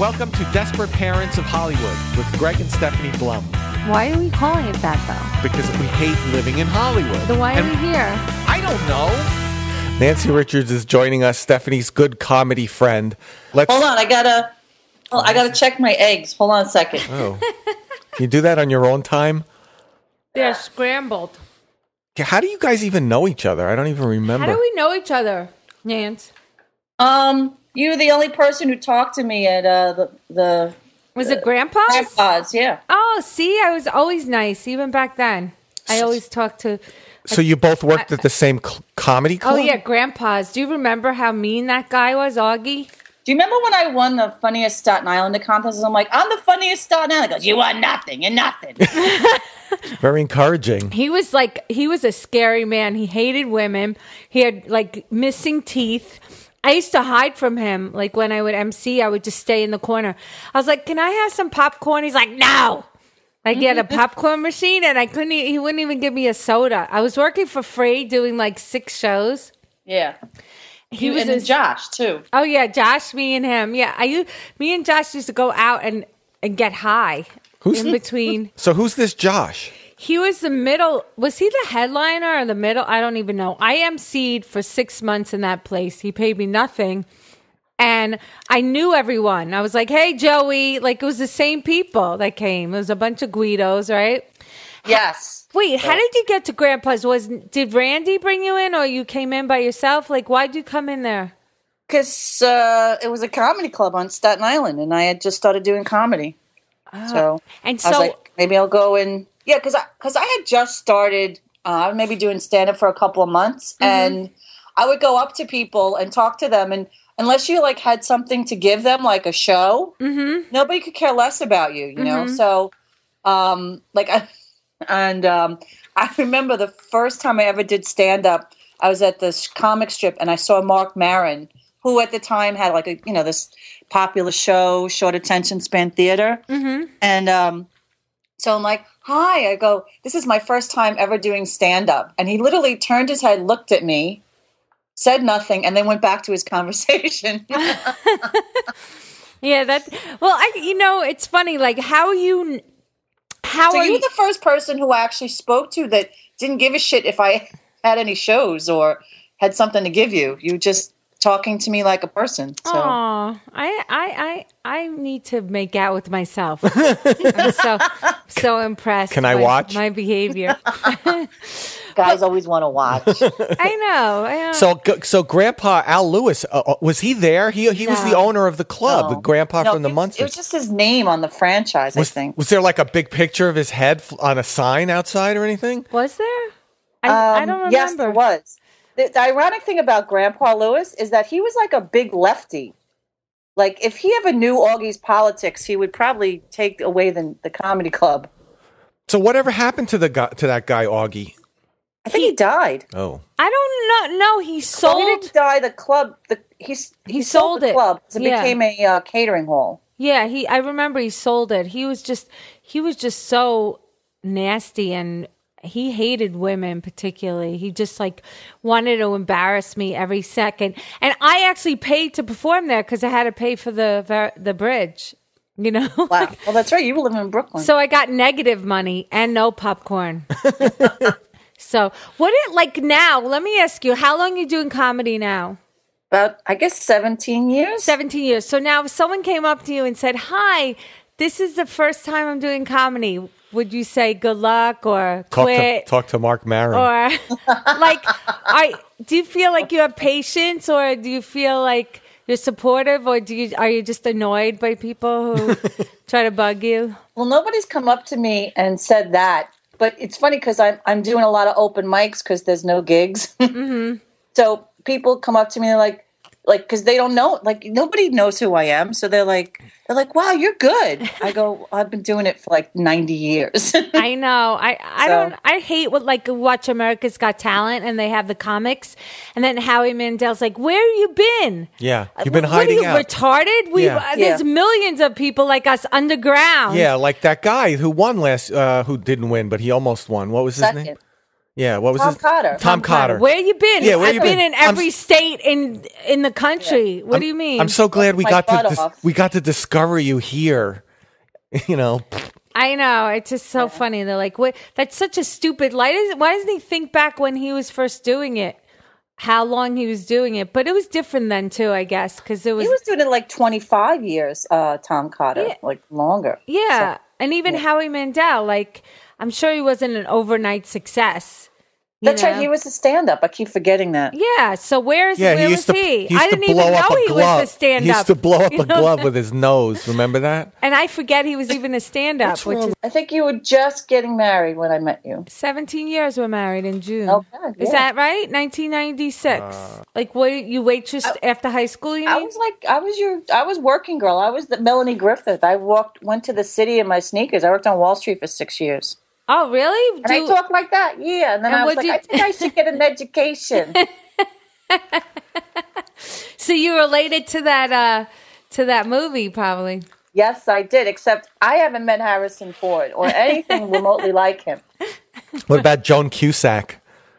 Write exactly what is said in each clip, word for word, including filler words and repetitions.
welcome to Desperate Parents of Hollywood with Greg and Stephanie Blum. Why are we calling it that, though? Because we hate living in Hollywood. Then why And are we here? I don't know. Nancy Richards is joining us, Stephanie's good comedy friend. Let's. Hold on, I gotta, well, I gotta check my eggs. Hold on a second. Oh, can you do that on your own time? They're scrambled. How do you guys even know each other? I don't even remember. How do we know each other, Nance? Um, you're the only person who talked to me at uh, the the Was it Grandpa's? Grandpa's, yeah. Oh, see, I was always nice, even back then. I always talked to... So you both worked I- at the same cl- comedy club? Oh, yeah, Grandpa's. Do you remember how mean that guy was, Augie? Do you remember when I won the funniest Staten Islander contest? I'm like, I'm the funniest Staten Islander. He goes, you are nothing. You're nothing. Very encouraging. He was like, he was a scary man. He hated women. He had like missing teeth. I used to hide from him. Like when I would M C, I would just stay in the corner. I was like, can I have some popcorn? He's like, no. Like he had a popcorn machine and I couldn't, e- he wouldn't even give me a soda. I was working for free doing like six shows. Yeah. He You was and a, Josh, too. Oh yeah, Josh, me and him. Yeah, I u- me and Josh used to go out and, and get high Who's in between. So who's this Josh? He was the middle. Was he the headliner or the middle? I don't even know. I emceed for six months in that place. He paid me nothing. And I knew everyone. I was like, hey, Joey. Like, it was the same people that came. It was a bunch of Guidos, right? Yes. Wait, how did you get to Grandpa's? Was Did Randy bring you in or you came in by yourself? Like, why'd you come in there? Because uh, it was a comedy club on Staten Island, and I had just started doing comedy. So And I was so, like, maybe I'll go and yeah, because I because I had just started uh, maybe doing stand up for a couple of months, and I would go up to people and talk to them, and unless you like had something to give them, like a show, mm-hmm. nobody could care less about you, you know. So, um, like, I, and um, I remember the first time I ever did stand up, I was at this comic strip, and I saw Mark Maron, who at the time had like a you know this popular show, short attention span theater, mm-hmm. and um, so I'm like, hi, I go, this is my first time ever doing stand up, and he literally turned his head, looked at me, said nothing, and then went back to his conversation. yeah, that, well, I, you know, it's funny, like, how you, how So are you you, were the first person who I actually spoke to that didn't give a shit if I had any shows or had something to give you. You were just talking to me like a person. So. Aw, I, I, I, I need to make out with myself. I'm so, so impressed. Can I by watch? my behavior? Guys always want to watch. I know. I know. So, so Grandpa Al Lewis, uh, was he there? He he was No. the owner of the club, No. the Grandpa No, from the it was- Munsters. It was just his name on the franchise, was, I think. was there like a big picture of his head f- on a sign outside or anything? Was there? I, I Um, don't remember. Yes, there was. The, the ironic thing about Grandpa Lewis is that he was like a big lefty. Like, if he ever knew Augie's politics, he would probably take away the, the comedy club. So whatever happened to the guy, to that guy Augie? I think he, died. Oh, I don't know. No, he So he sold. didn't die. The club, the, he's, he, He sold, sold the it. club. So it Yeah. became a uh, catering hall. Yeah, he. I remember he sold it. He was just. He was just so nasty, and he hated women particularly. He just like wanted to embarrass me every second. And I actually paid to perform there because I had to pay for the ver- the bridge. You know. Wow. Well, that's right. You were living in Brooklyn. So I got negative money and no popcorn. So what it like now? Let me ask you, how long are you doing comedy now? About, I guess, seventeen years. seventeen years. So now if someone came up to you and said, hi, this is the first time I'm doing comedy, would you say good luck or talk quit? to talk to Mark Maron. Or like, I, do you feel like you have patience or do you feel like you're supportive or do you, are you just annoyed by people who try to bug you? Well, nobody's come up to me and said that. But it's funny because I'm, I'm doing a lot of open mics because there's no gigs. Mm-hmm. So people come up to me and they're like, like, because they don't know, like, nobody knows who I am. So they're like, they're like, wow, you're good. I go, I've been doing it for like ninety years. I know. I, I So- don't. I hate what like watch America's Got Talent and they have the comics, and then Howie Mandel's like, "Where have you been? Yeah, you've been What hiding are you, out. retarded? We Yeah. uh, there's Yeah. millions of people like us underground. Yeah, like that guy who won last, uh, who didn't win, but he almost won. What was his Second. name? Yeah, what was Tom his Cotter. Tom, Cotter. Where you been? Yeah, where I've you been, been? in every I'm- state in in the country. What do you mean? I'm so glad we My got to butt dis- off. we got to discover you here. You know, I know. It's just so funny. They're like, "What? That's such a stupid. Why doesn't Why doesn't he think back when he was first doing it? How long he was doing it? But it was different then too, I guess, because it was, He was doing it like twenty-five years, uh, Tom Cotter, Yeah. like longer. yeah. So, and even Howie Mandel, like, I'm sure he wasn't an overnight success. you that's right. know? He was a stand-up. I keep forgetting that. Yeah. So where is yeah, where he was used to he? he used I didn't to blow even up know a he glove. was a stand-up. He used to blow up You a know? glove with his nose. Remember that? And I forget he was even a stand-up, which is I think you were just getting married when I met you. seventeen years we're married in June. Okay, Is yeah. that right? nineteen ninety-six. like, what, you waitressed after high school, you I mean? was like, I was your, I was working girl. I was the Melanie Griffith. I walked, went to the city in my sneakers. I worked on Wall Street for six years. Oh, really? And I talked like that, yeah. And then And I was what'd like, you- I think I should get an education. So you related to that uh to that movie, probably. Yes, I did, except I haven't met Harrison Ford or anything remotely like him. What about Joan Cusack?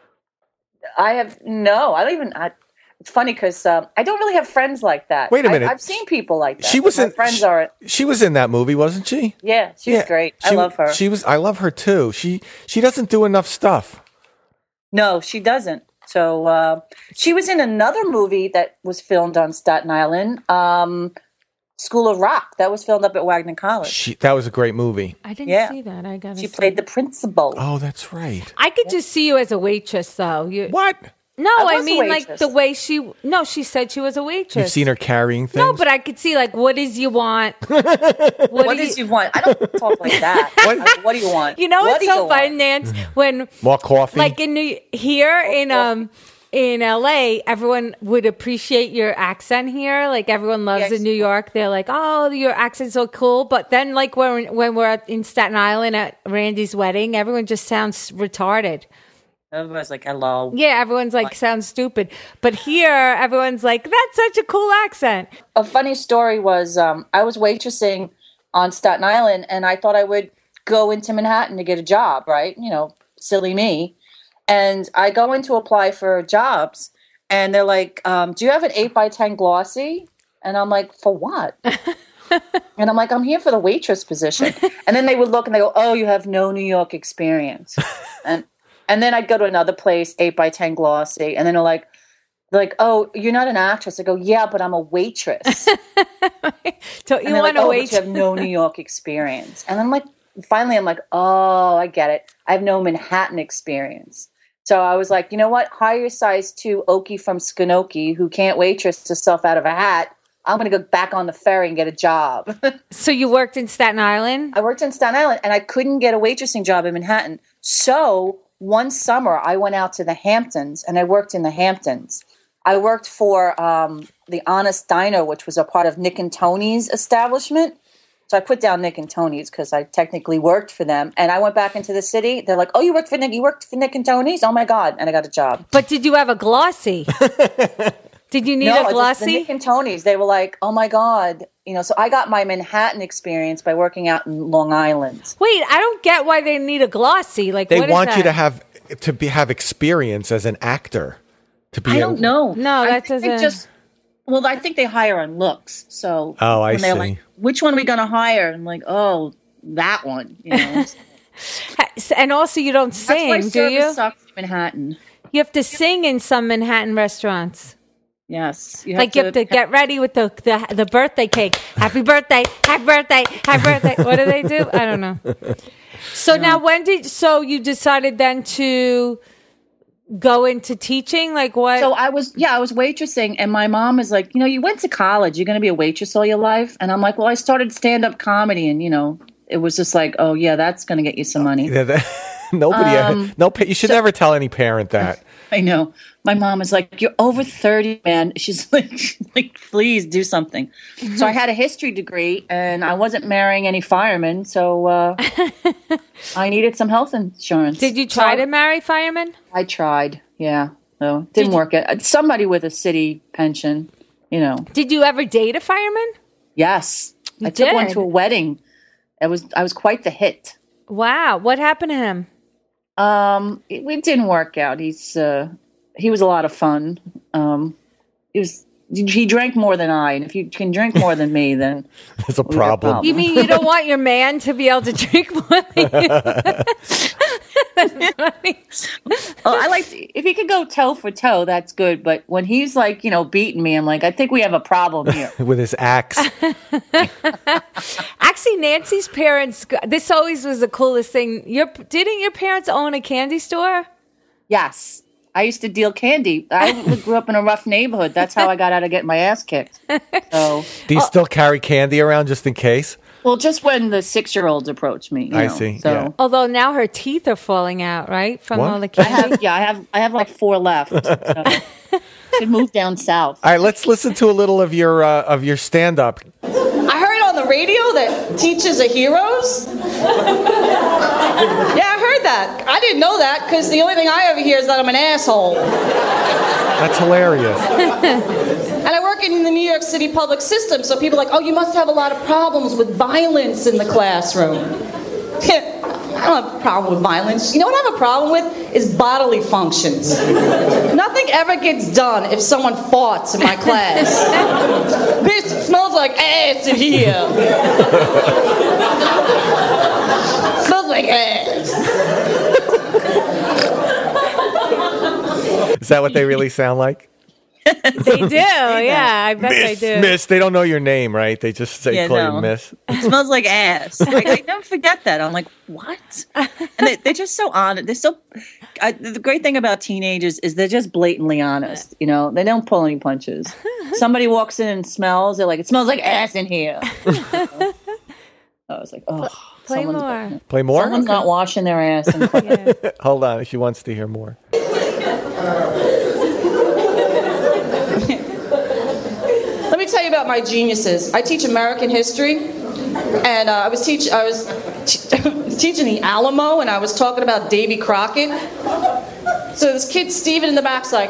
I have, no, I don't even, I, it's funny because um, I don't really have friends like that. Wait a I- minute. I've seen people like that. She was My in. friends she, are, she was in that movie, wasn't she? yeah, she's great. I she- love her. She was. I love her too. She she doesn't do enough stuff. No, she doesn't. So uh, she was in another movie that was filmed on Staten Island, um, School of Rock. That was filmed up at Wagner College. She that was a great movie. I didn't Yeah. see that. I got She played the principal. Oh, that's right. I could just see you as a waitress, though. You, What? No, I I, was a mean like waitress. the way she. No, she said she was a waitress. You've seen her carrying things. No, but I could see like, what is you want? What, What do does you want? I don't talk like that. What? Like, what do you want? You know what what's do so you fun, want? Nance? When More coffee. like in New here in um in L A, everyone would appreciate your accent here. Like everyone loves Yes. in New York. They're like, "Oh, your accent's so cool." But then, like when when we're at- in Staten Island at Randy's wedding, everyone just sounds retarded. Everybody's like, hello. Yeah, everyone's like sounds stupid. But here, everyone's like, "That's such a cool accent." A funny story was um, I was waitressing on Staten Island, and I thought I would go into Manhattan to get a job, right? You know, silly me. And I go in to apply for jobs, and they're like, um, do you have an eight by ten glossy? And I'm like, for what? And I'm like, I'm here for the waitress position. And then they would look and they go, oh, you have no New York experience. and and then I'd go to another place, eight by ten glossy, and then they're like, they're like, oh, you're not an actress. I go, yeah, but I'm a waitress. Don't And you they're want like, to oh, wait? but you have no New York experience. And I'm like, finally, I'm like, oh, I get it. I have no Manhattan experience. So I was like, you know what? Hire size two Okie from Skonokie who can't waitress herself out of a hat. I'm going to go back on the ferry and get a job. So you worked in Staten Island? I worked in Staten Island, and I couldn't get a waitressing job in Manhattan. So one summer, I went out to the Hamptons, and I worked in the Hamptons. I worked for um, the Honest Diner, which was a part of Nick and Tony's establishment. So I put down Nick and Tony's because I technically worked for them. And I went back into the city. They're like, oh, you worked for Nick? You worked for Nick and Tony's? Oh, my God. And I got a job. But did you have a glossy? Did you need no, a I just- the glossy? Nick and Tony's, they were like, oh, my God. You know, so I got my Manhattan experience by working out in Long Island. Wait, I don't get why they need a glossy. Like, they what is want you that? to have to be have experience as an actor. To be I able- don't know. No, I that think they doesn't- Just, well, I think they hire on looks. So Oh, I when they're see. like, which one are we going to hire? I'm like, oh, that one. You know, And also, you don't that's why sing, do service you? sucks in Manhattan. You have to sing in some Manhattan restaurants. Yes, you Like you have to get ready with the, the the birthday cake. Happy birthday! Happy birthday! Happy birthday! What do they do? I don't know. So now, when did so you decided then to go into teaching? Like what? So I was, yeah, I was waitressing, and my mom is like, you know, you went to college, you're going to be a waitress all your life, and I'm like, well, I started stand up comedy, and you know, it was just like, oh yeah, that's going to get you some money. Yeah, that- Nobody. Um, no. pa- You should never tell any parent that. I know. My mom is like, you're over thirty, man. She's like, she's like, please do something. So I had a history degree, and I wasn't marrying any firemen, so uh, I needed some health insurance. did you try So to marry firemen? I tried, yeah. No, didn't you- work. It Somebody with a city pension, you know. Did you ever date a fireman? Yes, You I took one did? to a wedding. It was I was quite the hit. Wow, what happened to him? Um, it, it didn't work out. He's uh, he was a lot of fun. Um, he was he drank more than I, and if you can drink more than me, then There's a problem. You mean you don't want your man to be able to drink more than you? That's funny. Oh, I like if he could go toe for toe. That's good. But when he's like, you know, beating me, I'm like, I think we have a problem here. With his axe. Actually, Nancy's parents. This always was the coolest thing. Your didn't your parents own a candy store? Yes, I used to deal candy. I grew up in a rough neighborhood. That's how I got out of getting my ass kicked. So, Do you still carry candy around just in case? well, just when the six-year-olds approach me, you I know, see, So. yeah. Although now her teeth are falling out, right, from What? all the I candy. have, yeah, I have, I have like four left. So. Should move down south. All right, let's listen to a little of your uh, of your stand up. I heard on the radio that teachers are heroes. Yeah, I heard that. I didn't know that because the only thing I ever hear is that I'm an asshole. That's hilarious. And I work in the New York City public system, so people are like, oh, you must have a lot of problems with violence in the classroom. I don't have a problem with violence. You know what I have a problem with? Is bodily functions. Nothing ever gets done if someone farts in my class. Bitch, it smells like ass in here. Smells like ass. Is that what they really sound like? They do, yeah. I bet Miss, they do. Miss. They don't know your name, right? They just say Yeah, call no. you Miss. It smells like ass. Like, I never forget that. I'm like, what? And they, they're just so honest. They're so. I, the great thing about teenagers is they're just blatantly honest. You know, they don't pull any punches. Somebody walks in and smells. They're like, it smells like ass in here. I was like, oh, Play someone's, more. Play more? Someone's not washing their ass. In class. Yeah. Hold on. She wants to hear more. Let me tell you about my geniuses. I teach American history, and uh, I was teach I was t- teaching the Alamo, and I was talking about Davy Crockett. So this kid Steven in the back's like,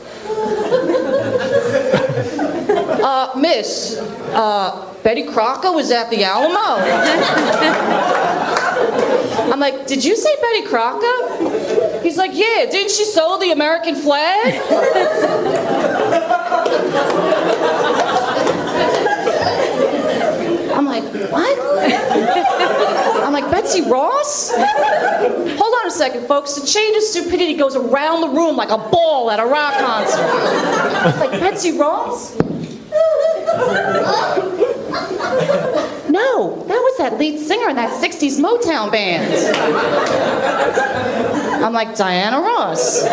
uh, "Miss, uh, Betty Crocker was at the Alamo." I'm like, "Did you say Betty Crocker?" He's like, "Yeah, didn't she sew the American flag?" I'm like, what? I'm like, Betsy Ross? Hold on a second, folks. The chain of stupidity goes around the room like a ball at a rock concert. I'm like, Betsy Ross? No, that was that lead singer in that sixties Motown band. I'm like, Diana Ross.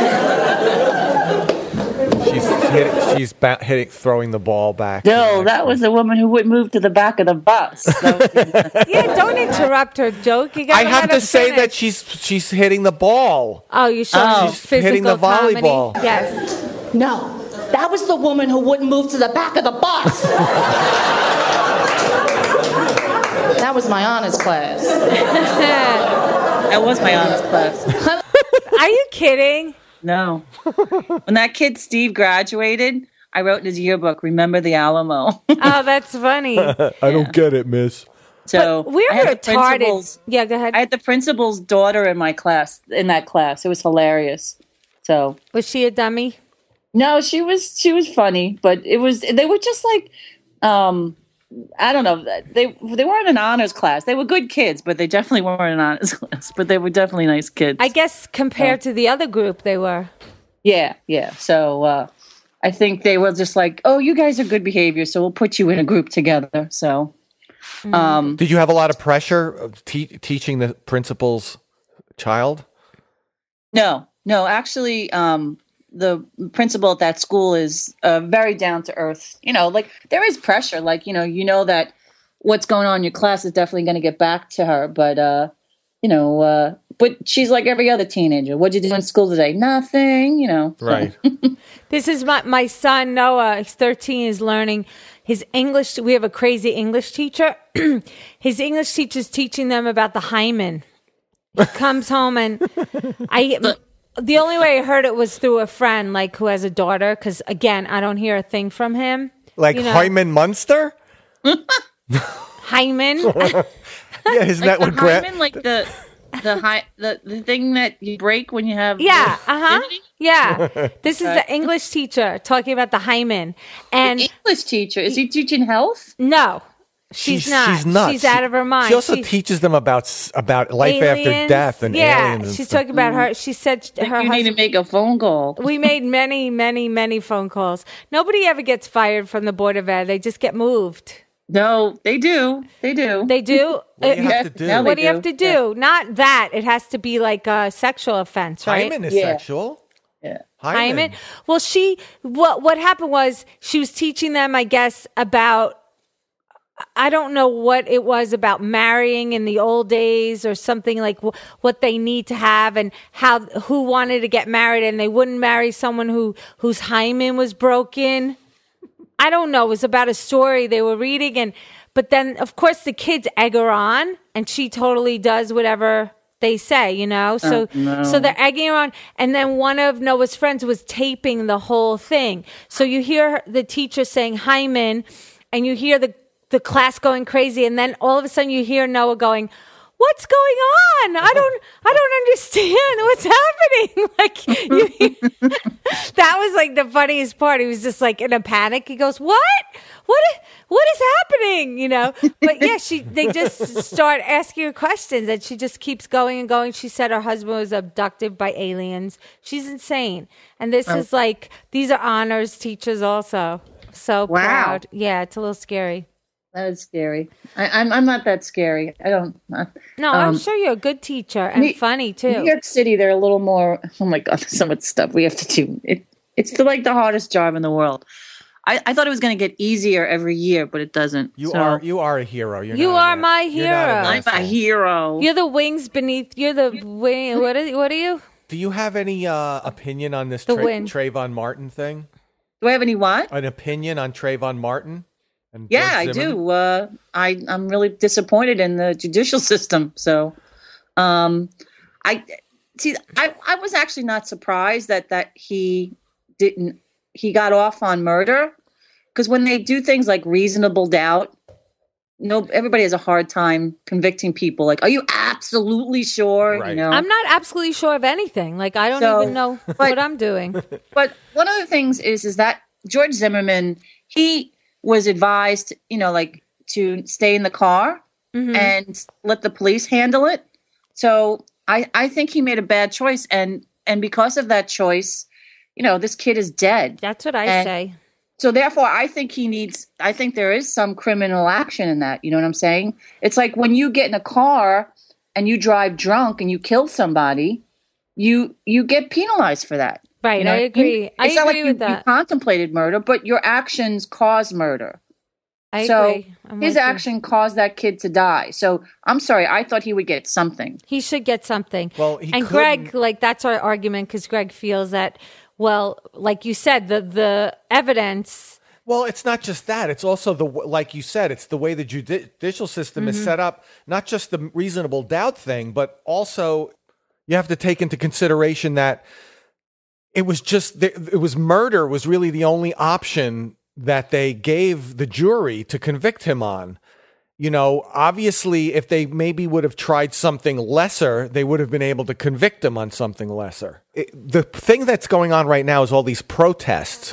She's hit, she's ba- hitting, throwing the ball back. No, that was the woman who wouldn't move to the back of the bus. That was- Yeah, don't interrupt her joke. You gotta I have let to her say finish. that she's she's hitting the ball. Oh, you showed Oh. she's She's physical hitting the comedy? volleyball. Yes. No, that was the woman who wouldn't move to the back of the bus. That was my honors class. that was my honest class. Are you kidding? No. When that kid Steve graduated, I wrote in his yearbook, "Remember the Alamo." Oh, that's funny. I don't get it, Miss. So But we're I had the retarded. principal's- Yeah, go ahead. I had the principal's daughter in my class, in that class. It was hilarious. So Was she a dummy? No, she was she was funny, but it was they were just like um I don't know. They they weren't an honors class. They were good kids, but they definitely weren't an honors class. But they were definitely nice kids. I guess compared to the other group, they were. yeah, yeah. So uh I think they were just like, "Oh, you guys are good behavior, so we'll put you in a group together." So um Did you have a lot of pressure of te- teaching the principal's child? No, no, actually, um, the principal at that school is uh, very down to earth. You know, like there is pressure. Like, you know, you know that what's going on in your class is definitely going to get back to her. But, uh, you know, uh, but she's like every other teenager. What'd you do in school today? Nothing, you know. Right. This is my, my son, Noah. He's thirteen, is learning his English. We have a crazy English teacher. His English teacher's teaching them about the hymen. He comes home and I... The only way I heard it was through a friend, like, who has a daughter, because, again, I don't hear a thing from him. Like You know. Hyman Munster? Hymen. Yeah, isn't that Like what the Grant? hymen, like the the high the, the thing that you break when you have Yeah, the uh huh. virginity? Yeah. This is the English teacher talking about the hymen. And The English teacher, is he teaching health? no, she's, not. She's nuts. She's out of her mind. She also She- teaches them about s- about life after aliens. death and yeah, aliens. and she's stuff. talking about her. She said her You need to husband. make a phone call. We made many, many, many phone calls. Nobody ever gets fired from the Board of Ed. They just get moved. No, they do. They do. They do. What do you Uh, have to do? now What they do you have to do? Not that. It has to be like a sexual offense, right? Hymen is Yeah. sexual. Yeah. Hymen. Hymen. Well, she what what happened was she was teaching them, I guess, about I don't know what it was about marrying in the old days or something like w- what they need to have and how who wanted to get married and they wouldn't marry someone who whose hymen was broken. I don't know. It was about a story they were reading and but then of course the kids egg her on and she totally does whatever they say, you know. So so they're egging her on and then one of Noah's friends was taping the whole thing. So you hear her, the teacher saying hymen and you hear the the class going crazy and then all of a sudden you hear Noah going, "What's going on? I don't I don't understand what's happening." Like you, that was like the funniest part. He was just like in a panic. He goes, "What? What is, what is happening?" You know? But yeah, she they just start asking her questions and she just keeps going and going. She said her husband was abducted by aliens. She's insane. And this is like these are honors teachers also. So Wow. proud. Yeah, it's a little scary. That is scary. I, I'm I'm not that scary. I don't. Uh, No, I'm um, sure you're a good teacher and New- funny too. New York City, they're a little more. Oh my God, there's so much stuff we have to do. It it's the, like the hardest job in the world. I, I thought it was going to get easier every year, but it doesn't. You So, are you are a hero. You're You not are an- my you're not an hero. I'm a asshole. hero. You're the wings beneath. You're the wing. What are what are you? Do you have any uh, opinion on this The Tra- wind. Trayvon Martin thing? Do I have any what? An opinion on Trayvon Martin? And Yeah, I George Zimmerman? do. Uh, I I'm really disappointed in the judicial system. So, um, I see. I I was actually not surprised that that he didn't. He got off on murder because when they do things like reasonable doubt, no, everybody has a hard time convicting people. Like, are you absolutely sure? Right. You know, I'm not absolutely sure of anything. Like I don't So, even know but- what I'm doing. But one of the things is is that George Zimmerman, he was advised, you know, like to stay in the car Mhm. and let the police handle it. So I, I think he made a bad choice, and and because of that choice, you know, this kid is dead. That's what I And- say. So therefore, I think he needs. I think there is some criminal action in that. You know what I'm saying? It's like when you get in a car and you drive drunk and you kill somebody, you you get penalized for that. Right, You know I what agree. mean? I It's not like agree you, with that. you contemplated murder, but your actions caused murder. I so agree. I'm his with you. action caused that kid to die. So I'm sorry. I thought he would get something. He should get something. Well, he and couldn't- Greg, like that's our argument because Greg feels that. Well, like you said, the the evidence. Well, it's not just that. It's also the w- like you said. It's the way the judi- judicial system Mm-hmm. is set up. Not just the reasonable doubt thing, but also you have to take into consideration that it was just it was murder was really the only option that they gave the jury to convict him on. You know, obviously, if they maybe would have tried something lesser, they would have been able to convict him on something lesser. It, the thing that's going on right now is all these protests.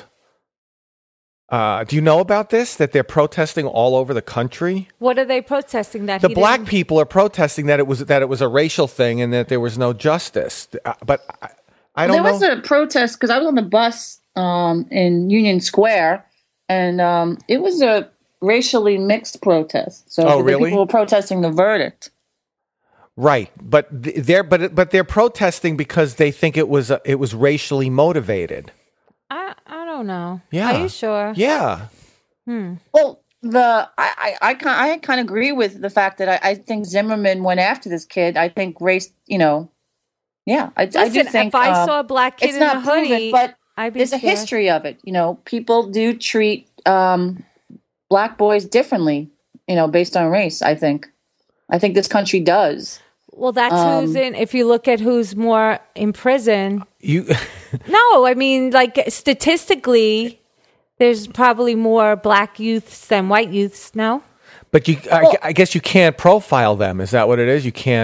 Uh, do you know about this? That they're protesting all over the country. What are they protesting? That The he black didn't- people are protesting that it was that it was a racial thing and that there was no justice. Uh, But I, I don't there know. was a protest because I was on the bus um, in Union Square, and um, it was a racially mixed protest. So Oh, the really? people were protesting the verdict. Right, but th- they're but but they're protesting because they think it was uh, it was racially motivated. I I don't know. Yeah. Are you sure? Yeah. Well, the I I, I kind I kind of agree with the fact that I, I think Zimmerman went after this kid. I think race, you know, yeah, I, I do Listen, think if I um, saw a black kid it's in not a hoodie, proven, but I'd be there's a scared. history of it. You know, people do treat um, black boys differently, you know, based on race. I think, I think this country does. Well, that's Um, who's in. If you look at who's more in prison, You no, I mean, like statistically, there's probably more black youths than white youths. No, but you I, Well- I guess you can't profile them. Is that what it is? You can't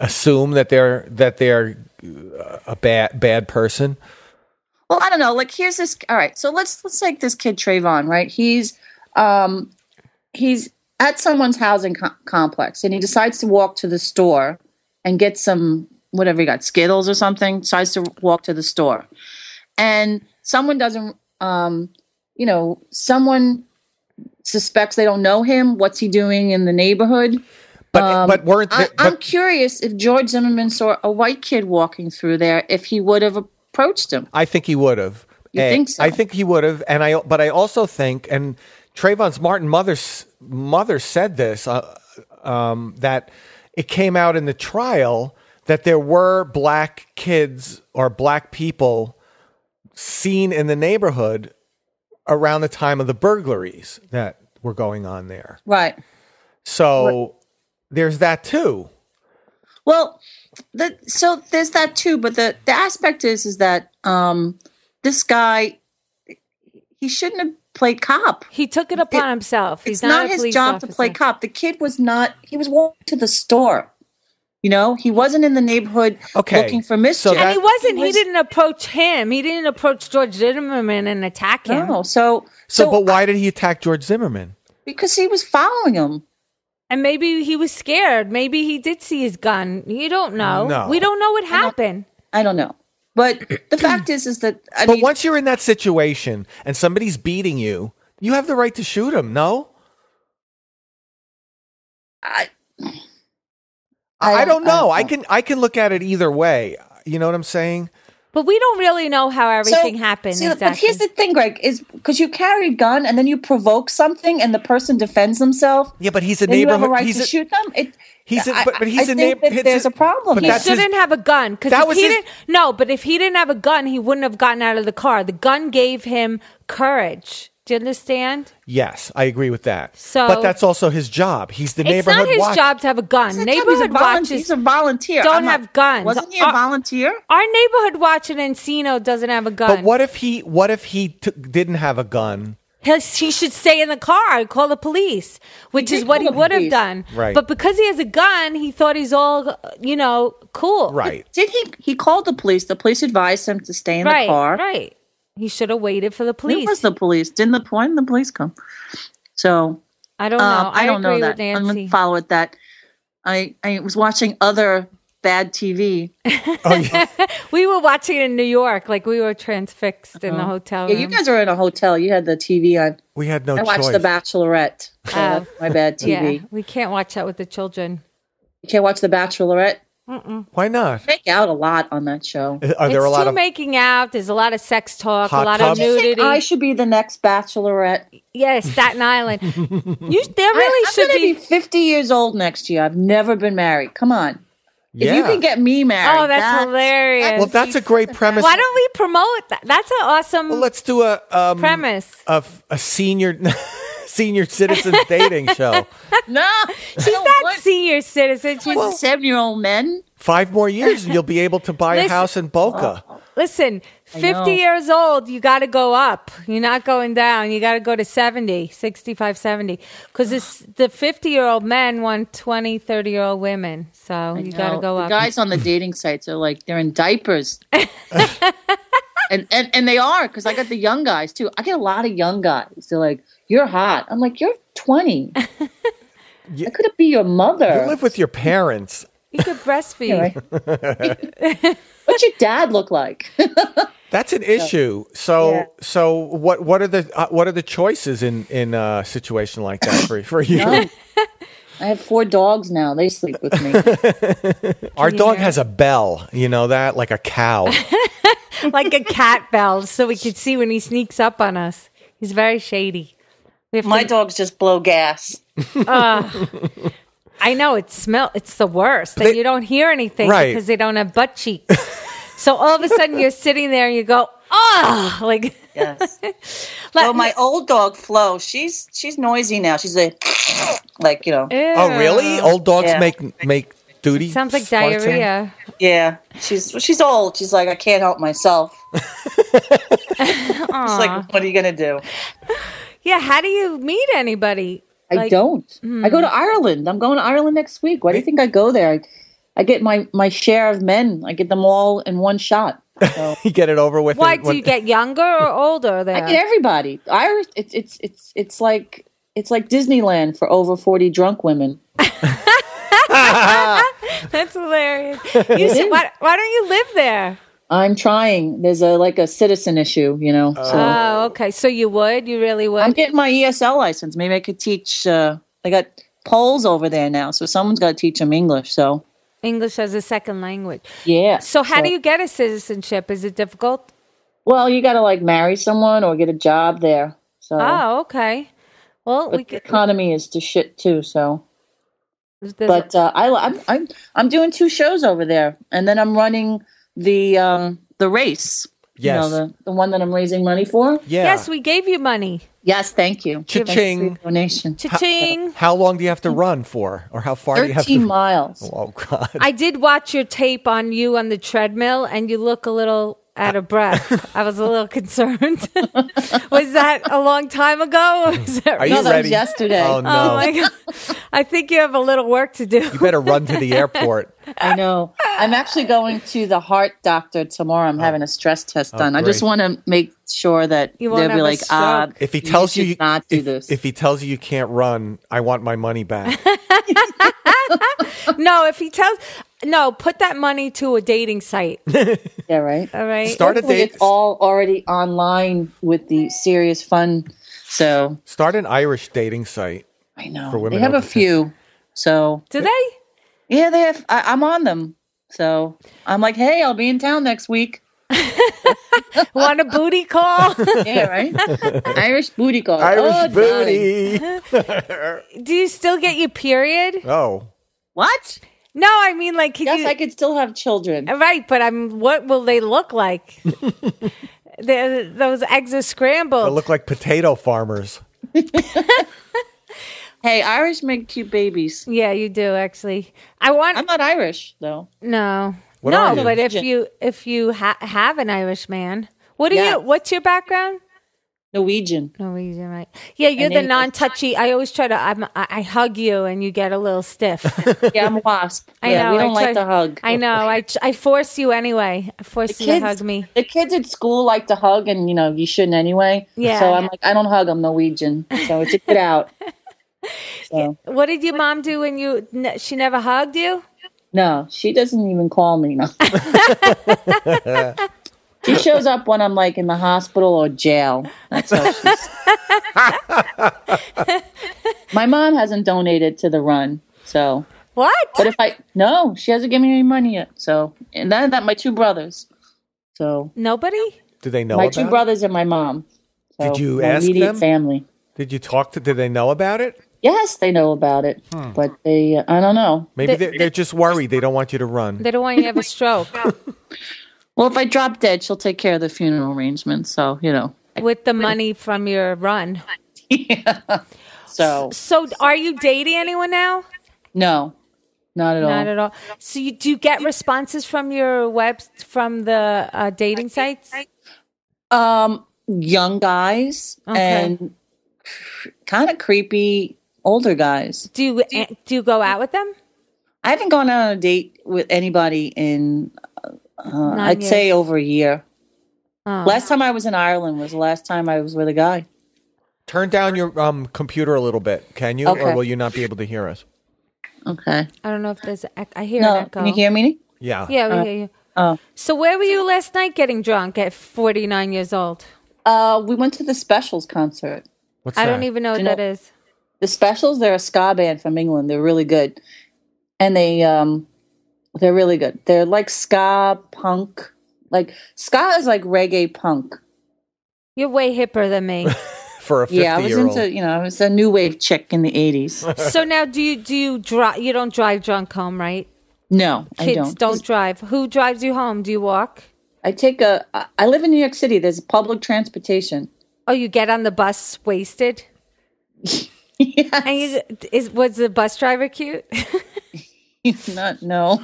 assume that they're that they're a bad bad person? Well, I don't know. Like, here's this. All right, so let's let's take this kid Trayvon. Right, he's um, he's at someone's housing co- complex, and he decides to walk to the store and get some whatever he got, Skittles or something. Decides to walk to the store, and someone doesn't, um, you know, someone suspects they don't know him. What's he doing in the neighborhood? But Um, but weren't I, th- I'm but, curious if George Zimmerman saw a white kid walking through there, if he would have approached him. I think he would have. You Eh, think so? I think he would have, and I. But I also think, and Trayvon's Martin mother's mother said this uh, um, that it came out in the trial that there were black kids or black people seen in the neighborhood around the time of the burglaries that were going on there. Right. So there's that too. Well, the, so there's that too, but the, the aspect is is that um, this guy, he shouldn't have played cop. He took it upon It- himself. He's It's not, a his police job officer. to play cop. The kid was not. He was walking to the store. You know, he wasn't in the neighborhood Okay, looking for mischief. so And he that- wasn't. He, was- didn't approach him. He didn't approach George Zimmerman and attack him. No, so So, so, but why did he attack George Zimmerman? because he was following him. And maybe he was scared. Maybe he did see his gun. You don't know. No. We don't know what happened. I don't know, but the fact is, is that I But mean, once you're in that situation and somebody's beating you, you have the right to shoot him. No, I, I, I don't know. I, don't can I can look at it either way. You know what I'm saying? But we don't really know how everything So, happened. see, exactly. But here's the thing, Greg, is because you carry a gun and then you provoke something and the person defends himself. Yeah, but he's a Then you have neighborhood. a right he's to a, shoot them. It, He's a- I- but- but he's I a think neighbor- that it's there's a- a problem. but he here. that's his- shouldn't have a gun because That if was he his- didn't. No, but if he didn't have a gun, he wouldn't have gotten out of the car. The gun gave him courage. Do you understand? yes, I agree with that. So- but that's also his job. He's the It's neighborhood not his watch. job to have a gun. He's a- Neighborhood he's a volun- watches He's a volunteer. don't I'm not- have guns. Wasn't he a Our- volunteer? Our neighborhood watch in Encino doesn't have a gun. But what if he what if he t- didn't have a gun? His, he should stay in the car and call the police, which He is did what call he the would have police. done. Right. But because he has a gun, he thought he's all, you know, cool. Right. Did he? He called the police. The police advised him to stay in Right. the car. Right. He should have waited for the It police. was the police. Didn't the when the police come? So I don't know. um, I, I, don't know agree that. with I'm Nancy. going to follow with that. I I was watching other bad T V. Oh, yeah. We were watching it in New York, like we were transfixed in the hotel Yeah, room. you guys are in a hotel. You had the T V on. We had no I watched choice. The Bachelorette. So Oh. that's my bad T V. yeah, we can't watch that with the children. You can't watch The Bachelorette. Why not? Make out a lot on that show. Are there it's a lot too of making out. There's a lot of sex talk, Hot a lot tubs? of nudity. I should be the next Bachelorette. Yes, Staten Island. You, there I, really I'm should gonna be. be fifty years old next year. I've never been married. Come on. If you Yeah. can get me married. Oh, that's hilarious. Well, that's a great premise. Why don't we promote that? That's an awesome Well, let's do a um, premise. a, a senior senior citizens dating show. No. She's not senior citizen. She's seven year old men. Five more years, and you'll be able to buy a Listen- house in Boca. Listen, know. fifty years old, you got to go up. You're not going down. You got to go to seventy, sixty-five, seventy. Because the fifty-year-old men want twenty, thirty-year-old women. So you got to No, go the up. guys on the dating sites are like they're in diapers. and, and and they are because I got the young guys too. I get a lot of young guys. They're like, "You're hot." I'm like, "You're twenty. I could be your mother." You live with your parents. You could breastfeed. Right? What's your dad look like? That's an issue. So, Yeah. so what? What are the uh, what are the choices in in a situation like that for for you? No. I have four dogs now. They sleep with me. Our you dog hear has a bell. You know that, like a cow. Like a cat bell so we could see when he sneaks up on us. He's very shady. We have My to, dogs just blow gas. I know it smell. It's the worst. They- and you don't hear anything Right. because they don't have butt cheeks. So all of a sudden you're sitting there and you go, ah, like, Yes. like Well, my old dog Flo, she's she's noisy now. She's like, like you know, Oh, really? Old dogs Yeah. make make duty. Sounds like farts in? diarrhea. yeah. She's she's old. She's like, I can't help myself. It's like, what are you gonna do? Yeah, how do you meet anybody? I Like, don't. I go to Ireland. I'm going to Ireland next week. Why do you think I go there? I get my my share of men. I get them all in one shot. So. You get it over with. Why in- do when- you get younger or older there? I get everybody. Irish. It's it's it's it's like it's like Disneyland for over forty drunk women. That's hilarious. You should, why, why don't you live there? I'm trying. There's a like a citizen issue, you know. So Oh, okay. So you would? You really would? I'm getting my E S L license. Maybe I could teach. Uh, I got Poles over there now, so someone's got to teach them English. So English as a second language. yeah. So how do you get a citizenship? Is it difficult? Well, you got to like marry someone or get a job there. So Oh, okay. Well, but we the could. economy is to shit too. So. there's But uh, I, I'm I'm I'm doing two shows over there, and then I'm running the um the race. Yes. You know, the the one that I'm raising money for. yeah. Yes, we gave you money. Yes, thank you. Cha-ching. Donation. Cha-ching. How long do you have to run for, or how far do you have Thirteen to? miles. Oh God! I did watch your tape on you on the treadmill, and you look a little out of breath. I was a little concerned. Was that a long time ago? Or was that Are you No, that was ready? yesterday. Oh no! Oh my god! I think you have a little work to do. You better run to the airport. I know. I'm actually going to the heart doctor tomorrow. I'm having a stress test done. I just great. want to make sure that You won't they'll be have a like, ah, stroke. If he tells you, should you not do if, this. if he tells you you can't run, I want my money back. No, if he tells, no, put that money to a dating site. yeah, right. All right. Start a Hopefully date. It's all already online with the serious fun. So Start an Irish dating site. I know For women they have a over few. So Do they? yeah, they have. I, I'm on them. So I'm like, hey, I'll be in town next week. Want a booty call? Yeah, right. Irish booty call. Irish oh, darling. booty. Do you still get your period? Oh, What? No, I mean like can Yes, you, I could still have children. right, but I'm. What will they look like? They're- those eggs are they scrambled. look like potato farmers. Hey, Irish make cute babies. Yeah, you do actually. I want I'm not Irish though. no, What no. are you? But if you if you ha- have an Irish man, what are Yeah. you? What's your background? Norwegian. Norwegian, right? Yeah, you're And the then- non-touchy. I always try to. I'm, I, I hug you, and you get a little stiff. Yeah, I'm a wasp. I yeah, know. we I don't like try- to hug. I know. I I force you anyway. I force you to hug me. The kids at school like to hug, and you know you shouldn't anyway. Yeah. So I'm like, I don't hug. I'm Norwegian, so it's a get out. So What did your mom do when you? n- She never hugged you. no, she doesn't even call me. No. She shows up when I'm like in the hospital or jail. That's how she's. My mom hasn't donated to the run, so. What? But if I no, she hasn't given me any money yet. So and then that my two brothers. So Nobody. Do they know my about two it? brothers and my mom. So Did you my ask immediate them? family? Did you talk to? Did they know about it? Yes, they know about it, but they uh, I don't know. Maybe They- they're, they're just worried. They don't want you to run. They don't want you to have a stroke Well, if I drop dead, she'll take care of the funeral arrangements. So you know. with the money from your run. So So, are you dating anyone now? no, not at all. Not at all. So, you, do you get responses from your web from the uh, dating sites? Um, young guys Okay. and kind of creepy older guys. Do you eh, do you go out with them? I haven't gone on a date with anybody in, uh, I'd years. say, over a year. Oh. Last time I was in Ireland was the last time I was with a guy. Turn down your um, computer a little bit, can you? Or Okay. will you not be able to hear us? Okay. I don't know if there's. ec- I hear No, an echo. can you hear me? Yeah. Yeah, we hear you. Oh. So, where were you last night getting drunk at forty-nine years old? Uh, we went to the Specials concert. What's I that? don't even know what You know- that is. The Specials, they're a ska band from England. They're really good. And they, um, they're really good. They're like ska punk. Like, ska is like reggae punk. You're way hipper than me. For a Yeah, I was fifty-year-old. into, you know, I was a new wave chick in the eighties. So now, do you do you drive? You don't drive drunk home, right? No, I Kids don't. drive. Who drives you home? Do you walk? I take a, I- I live in New York City. There's public transportation. Oh, you get on the bus wasted. Yes. And you, is was the bus driver cute? Not, no.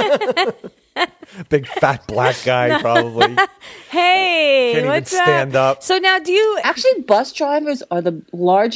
Big fat black guy, probably. Hey, Can't even what's stand up? up. So now, do you? Actually, bus drivers are the largest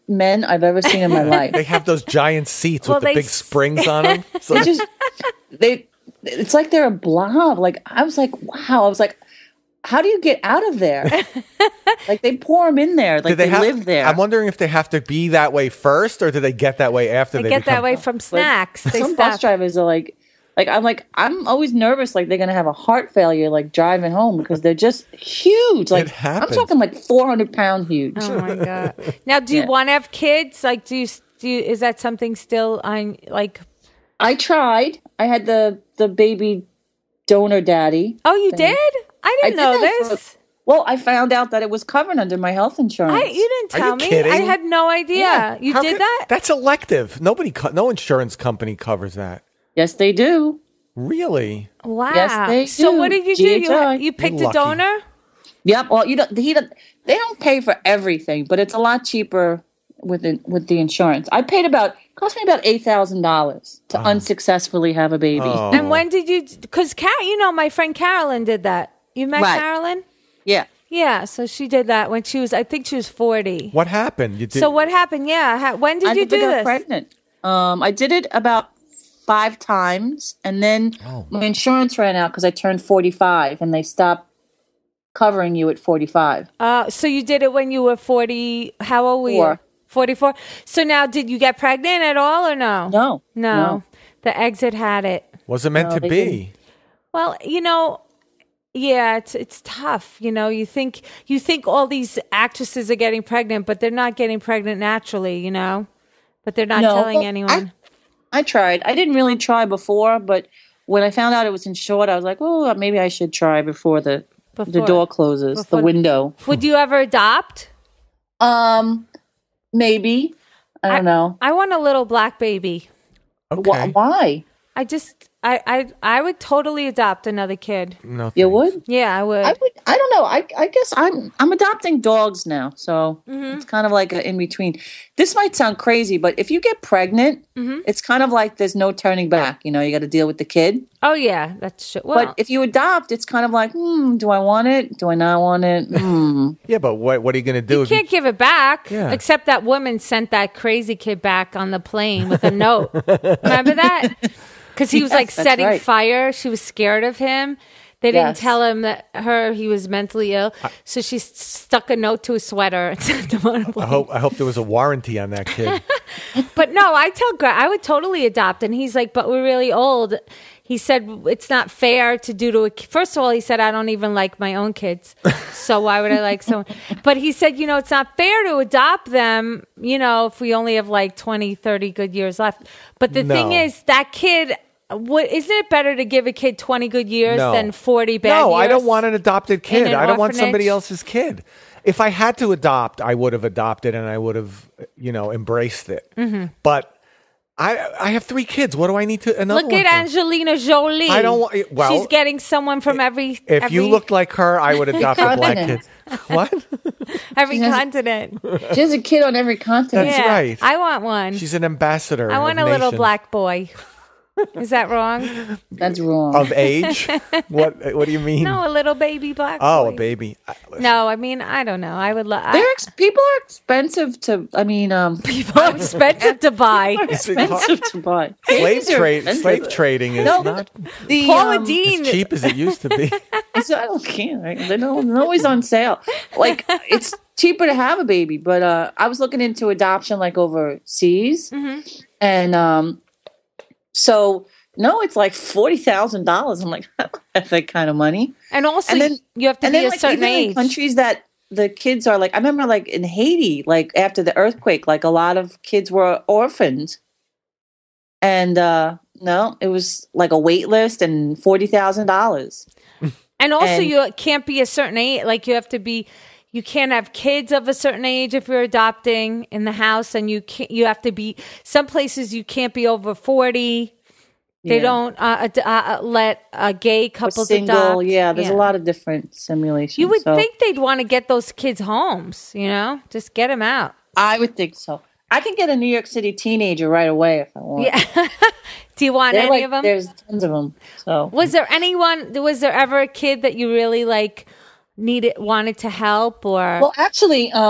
men I've ever seen in my life. They have those giant seats Well, with the they big s- springs on them. So They just they it's like they're a blob. Like I was like, wow. I was like, how do you get out of there? Like they pour them in there. Like do they, they, have, live there. I'm wondering if they have to be that way first, or do they get that way after They they get that become- way from snacks. They Some stop. bus drivers are like, like I'm like I'm always nervous. Like they're gonna have a heart failure, like driving home because they're just huge. Like I'm happens. talking like four hundred pound huge. Oh my god! Now, do you Yeah. want to have kids? Like, do you, do you? Is that something still on? Like, I tried. I had the the baby donor daddy. oh, you did? I didn't did know that for- this. Well, I found out that it was covered under my health insurance. I, you didn't Are you tell me. kidding? I had no idea. Yeah. You How did could- that? That's elective. Nobody, co- no insurance company covers that. Yes, they do. Really? Wow. Yes, they so do. what did you do? G H You, I. you picked You're a lucky. donor? Yep. Well, you don't. He don't. They don't pay for everything, but it's a lot cheaper with the, with the insurance. I paid about cost me about eight thousand dollars to unsuccessfully have a baby. Oh. And when did you? Because Car- you know, my friend Carolyn did that. You met Right. Carolyn? Yeah. Yeah. So she did that when she was. I think she was forty. What happened? You did. So what happened? Yeah. How, when did I you did do get this? pregnant. Um, I did it about five times, and then Oh. my insurance ran out because I turned forty-five, and they stopped covering you at forty-five. Uh, so you did it when you were forty. How old were you? Four. forty-four. So now, did you get pregnant at all or no? No, No. no. The eggs had had it. was it meant No, to they be? didn't. Well, you know, yeah, it's it's tough. You know, you think you think all these actresses are getting pregnant, but they're not getting pregnant naturally. You know, but they're not No, telling well, anyone. I tried. I didn't really try before, but when I found out it was insured, I was like, oh, maybe I should try before the the Before- door closes, before- the window. Would you ever adopt? Um, maybe. I don't know. I want a little black baby. Okay. Wh- why? I just, I, I, I would totally adopt another kid. No, You thanks. would? Yeah, I would. I would. I don't know. I I guess I'm I'm adopting dogs now, so Mm-hmm. it's kind of like a in between. This might sound crazy, but if you get pregnant, Mm-hmm. it's kind of like there's no turning back. You know, you got to deal with the kid. Oh yeah, that's true. Well, But if you adopt, it's kind of like, hmm, do I want it? Do I not want it? Hmm. Yeah, but what what are you going to do? you if you- can't give it back. Yeah. Except that woman sent that crazy kid back on the plane with a note. Remember that? Because he was Yes, like that's setting right. fire. She was scared of him. They didn't Yes. tell him that her he was mentally ill, so she s- stuck a note to his sweater and sent him on a I plane. hope I hope there was a warranty on that kid. But no, I tell Greg I would totally adopt, and he's like, "But we're really old." He said it's not fair to do to a. ki-" First of all, he said I don't even like my own kids, so why would I like someone? But he said, you know, it's not fair to adopt them. You know, if we only have like twenty, thirty good years left. But the thing No. is, that kid. What isn't it better to give a kid twenty good years No. than forty bad no, years? I don't want an adopted kid. an I don't want orphanage? somebody else's kid. If I had to adopt, I would have adopted and I would have, you know, embraced it. Mm-hmm. But I I have three kids. What do I need to another Look one at for? Angelina Jolie. I don't want- well, she's getting someone from every. If every, you looked like her, I would adopt a black kid. Continent. What? every She has- continent. She has a kid on every continent. That's yeah, right. I want one. She's an ambassador. I want of a little nations. black boy. Is that wrong? That's wrong. Of age? What What do you mean? No, a little baby black oh, boy. a baby. I- No, I mean I don't know. I would love. They're ex- people are expensive to. I mean, um, People are expensive to buy. expensive to buy. Slave Babies are trade. expensive. Slave trading is No, not The, Paula um, Dean. as cheap as it used to be. So I don't care. Right? They're, no, they're always on sale. Like it's cheaper to have a baby, but uh, I was looking into adoption like overseas, Mm-hmm. and um, so no, it's like forty thousand dollars. I'm like, I don't have that kind of money. And also, And then- you have to And be then a like certain even in age. countries that the kids are like, I remember like in Haiti, like after the earthquake, like a lot of kids were orphans, and uh, no, it was like a wait list and forty thousand dollars. And also, and- you can't be a certain age. Like you have to be. You can't have kids of a certain age if you're adopting in the house, and you can't. You have to be. Some places you can't be over forty. They Yeah. don't uh, ad- uh, let uh, gay Or couples single, adopt. yeah. There's a lot of different simulations. You would so think they'd want to get those kids homes. You know, just get them out. I would think so. I can get a New York City teenager right away if I want. Yeah. Do you want They're any like- of them? There's tons of them. So Was there anyone? Was there ever a kid that you really like needed, wanted to help, or well, actually, um,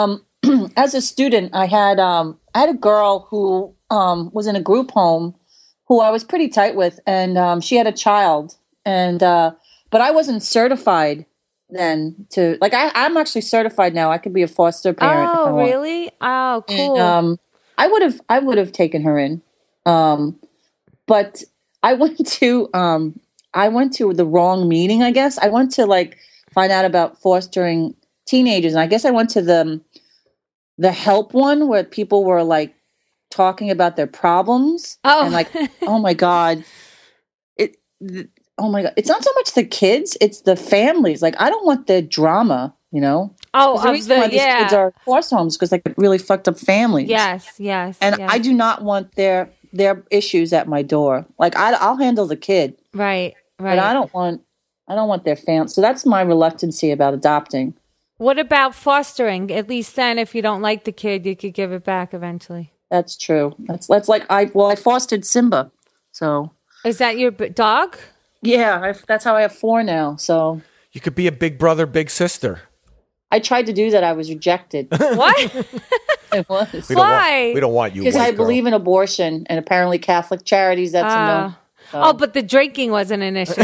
as a student, I had um, I had a girl who um, was in a group home who I was pretty tight with, and um, she had a child, and uh, but I wasn't certified then to like I, I'm actually certified now. I could be a foster parent. Oh, really? Oh, cool. And, um, I would have I would have taken her in, um, but I went to um, I went to the wrong meeting. I guess I went to like find out about fostering teenagers, and I guess I went to the the help one where people were like talking about their problems. Oh. And like, oh my God. It th- oh my God. It's not so much the kids, it's the families. Like I don't want the drama, you know? Oh, There's a of reason the, why these yeah. kids are foster homes because they really fucked up families. Yes, yes. And yes. I do not want their their issues at my door. Like I I'll handle the kid. Right, right. But I don't want I don't want their family. So that's my reluctancy about adopting. What about fostering? At least then, if you don't like the kid, you could give it back eventually. That's true. That's that's like I well I fostered Simba, so Is that your b- dog? yeah, I, that's how I have four now. So You could be a big brother, big sister. I tried to do that. I was rejected. What? It was We don't Why? want, we don't want you. because white I girl. believe in abortion, and apparently Catholic charities. That's a no. Oh. Oh, but the drinking wasn't an issue.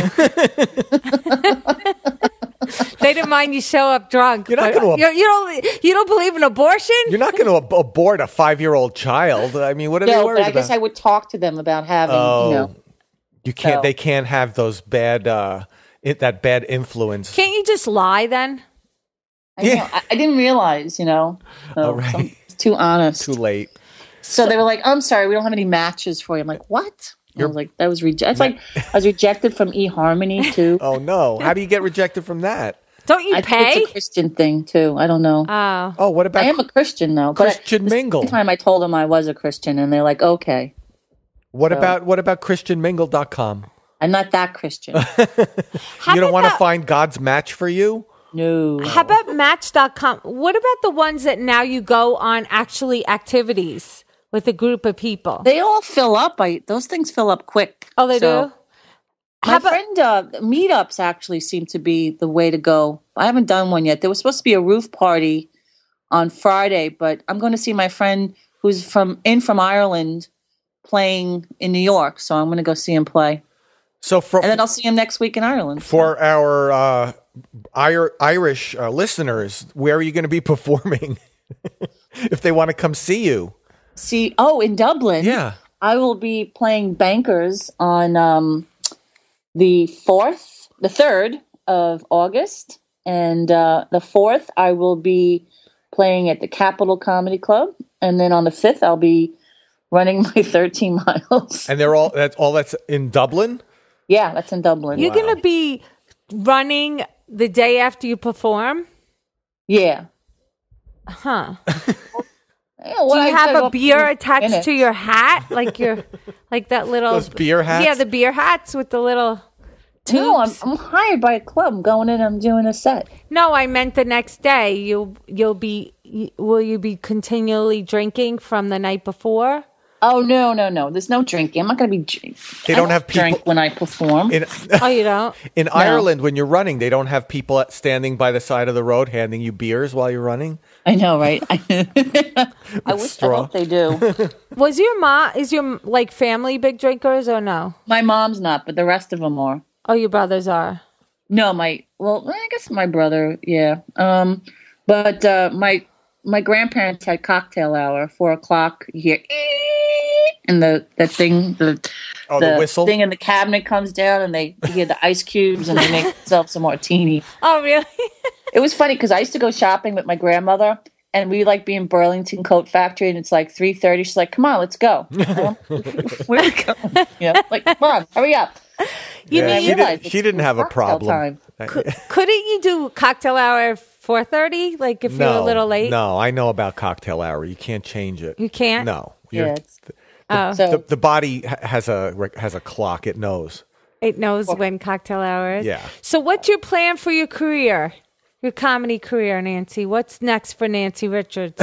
They didn't mind you show up drunk. You're not but gonna- you, you don't. You don't believe in abortion? You're not going to ab- abort a five-year-old child. I mean, what are they No, worried but I about? guess I would talk to them about having, oh, you know. you can't. So- They can't have those bad. Uh, it, that bad influence. Can't you just lie then? I, Yeah. know, I, I didn't realize, you know. So, Oh, right. so I'm too honest. Too late. So they were like, "I'm sorry, we don't have any matches for you." I'm like, "What?" I was like, "That was rejected." It's like I was rejected from eHarmony too. Oh no! How do you get rejected from that? Don't you I pay? think it's a Christian thing too. I don't know. Oh, Oh, what about I am a Christian though. But Christian at the Mingle? same time, I told them I was a Christian, and they're like, "Okay." what so- about what about Christian Mingle dot com? I'm not that Christian. how You don't about want to that- find God's match for you? No. How about Match dot com? What about the ones that now you go on actually activities with a group of people? They all fill up. I those things fill up quick. Oh, they So- do? My How about- friend, uh, meetups actually seem to be the way to go. I haven't done one yet. There was supposed to be a roof party on Friday, but I'm going to see my friend who's from in from Ireland playing in New York, so I'm going to go see him play, So for and then I'll see him next week in Ireland. for our uh, Ir- Irish uh, listeners, where are you going to be performing? If they want to come see you, See, oh, in Dublin, yeah. I will be playing Bankers on um, the fourth, the third of August, and uh, the fourth I will be playing at the Capitol Comedy Club, and then on the fifth I'll be running my thirteen miles. And they're all that's all that's in Dublin. Yeah, that's in Dublin. You're going to be running the day after you perform? Yeah. Huh. Yeah, well, Do I you have said, a well, beer attached minutes. to your hat? Like your, like that little. Those beer hats? Yeah, the beer hats with the little tubes. No, I'm, I'm hired by a club. I'm going in. I'm doing a set. No, I meant the next day. You'll, you'll be, will you be continually drinking from the night before? Oh no, no, no! There's no drinking. I'm not going to be drinking. They don't have people- drink when I perform. In Oh, you don't? in Ireland, when you're running, they don't have people standing by the side of the road handing you beers while you're running. I know, right? I wish. I straw. hope they do. Was your mom, is your, like, family big drinkers or no? My mom's not, but the rest of them are. Oh, your brothers are. No, my well, I guess my brother, yeah. Um, but uh, my my grandparents had cocktail hour, four o'clock. You hear, and the the thing, the Oh, the whistle? thing in the cabinet comes down, and they you hear the ice cubes, and they make themselves a martini. Oh, really? It was funny because I used to go shopping with my grandmother, and we like be in Burlington Coat Factory, and it's like three thirty. She's like, "Come on, let's go." Well, where are we going? Yeah, like, come on, hurry up. You Yeah, mean, she, realized did, she it's didn't have a cocktail problem. time. couldn't you do cocktail hour at four thirty? Like, if you're a little late? No, I know about cocktail hour. You can't change it. You can't? No. Yeah, You're- it's, Oh, so the, the body ha- has a has a clock. It knows. it knows when cocktail hour is. Yeah. So what's your plan for your career? Your comedy career, Nancy? What's next for Nancy Richards?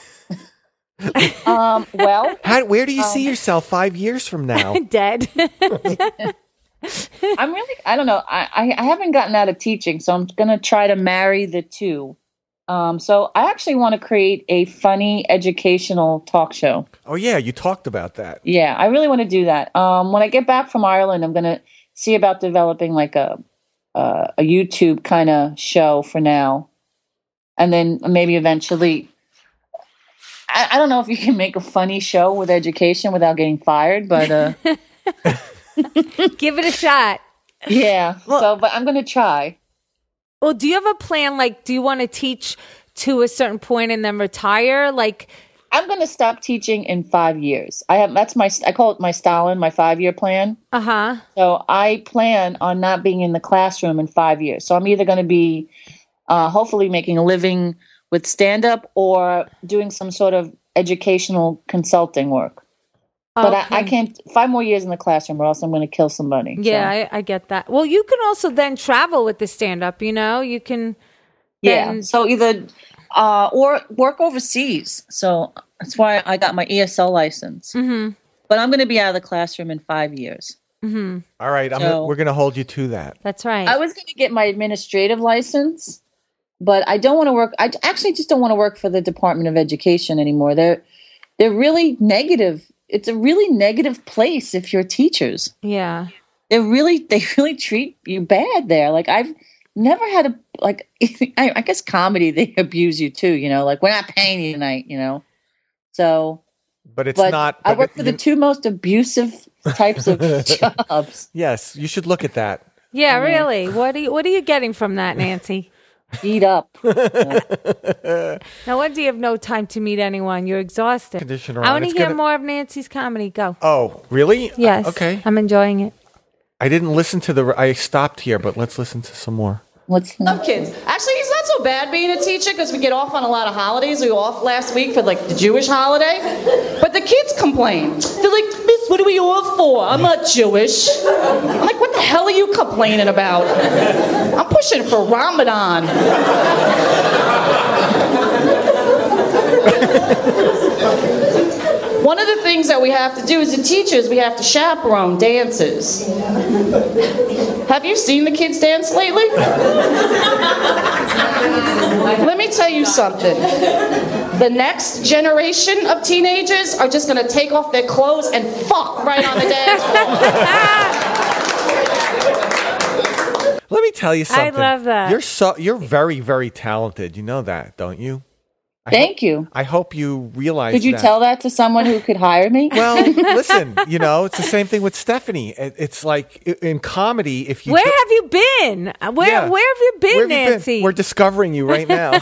um, well, How, where do you Um, see yourself five years from now? Dead. I'm really, I don't know. I, I, I haven't gotten out of teaching, so I'm going to try to marry the two. Um, so I actually want to create a funny educational talk show. Oh yeah, you talked about that. Yeah, I really want to do that. Um, when I get back from Ireland, I'm going to see about developing like a uh, a YouTube kind of show for now, and then maybe eventually. I, I don't know if you can make a funny show with education without getting fired, but uh, give it a shot. Yeah. So, but I'm going to try. Well, do you have a plan? Like, do you want to teach to a certain point and then retire? Like, I'm going to stop teaching in five years. I have that's my I call it my Stalin, my five year plan. uh huh. So I plan on not being in the classroom in five years. So I'm either going to be, uh, hopefully, making a living with stand up or doing some sort of educational consulting work. But Okay. I, I can't five more years in the classroom, or else I'm going to kill somebody. Yeah, So, I, I get that. Well, you can also then travel with the stand up. You know, you can. yeah. then- So either uh, or work overseas. So that's why I got my E S L license. Mm-hmm. But I'm going to be out of the classroom in five years. Mm-hmm. All right, I'm So- gonna, we're going to hold you to that. That's right. I was going to get my administrative license, but I don't want to work. I actually just don't want to work for the Department of Education anymore. They're they're really negative. It's a really negative place if you're teachers. yeah. They really they really treat you bad there. Like I've never had a like. I, I guess comedy they abuse you too. You know, like we're not paying you tonight. You know, so. But it's But not. I but work it- for the you- two most abusive types of jobs. Yes, you should look at that. Yeah, really. What are you, what are you getting from that, Nancy? Eat up. No wonder you have no time to meet anyone. You're exhausted. Conditioner I on. want to It's hear gonna- more of Nancy's comedy. Go. Oh, really? Yes. Uh, okay. I'm enjoying it. I didn't listen to the. I stopped here, but let's listen to some more. What's Love kids. Actually, it's not so bad being a teacher because we get off on a lot of holidays. We were off last week for like the Jewish holiday. But the kids complain. They're like, Miss, what are we off for? I'm not Jewish. I'm like, what the hell are you complaining about? I'm pushing for Ramadan. One of the things that we have to do as the teachers, we have to chaperone dances. Have you seen the kids dance lately? Let me tell you something. The next generation of teenagers are just going to take off their clothes and fuck right on the dance floor. Let me tell you something. love that. You're so. You're very, very talented. You know that, don't you? I Thank hope, you. I hope you realize. Could you that. tell that to someone who could hire me? Well, listen. You know, it's the same thing with Stephanie. It- It's like i- in comedy, if you Where do- have you been? Where Yeah. Where have you been, Where have you been? Nancy? We're discovering you right now.